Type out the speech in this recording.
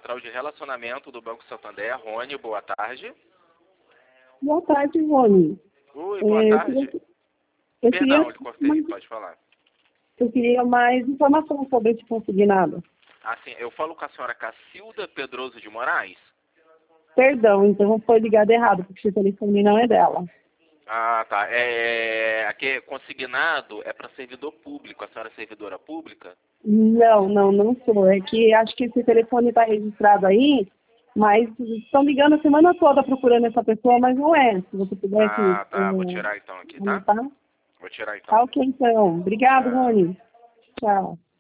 Central de Relacionamento do Banco Santander. Rony, boa tarde. Boa tarde, Rony. Oi, boa tarde. Perdão, eu cortei, pode falar. Eu queria mais informação sobre esse consignado. Assim, eu falo com a senhora Cacilda Pedroso de Moraes? Perdão, então foi ligado errado, porque esse telefone não é dela. Ah, tá. Aqui consignado é para servidor público. A senhora é servidora pública? Não sou. É que acho que esse telefone está registrado aí, mas estão ligando a semana toda procurando essa pessoa, mas não é. Se você pudesse... Ah, tá. Vou tirar então aqui, tá? anotar. Vou tirar então. Tá ok, então. Obrigado, Tchau. Rony. Tchau.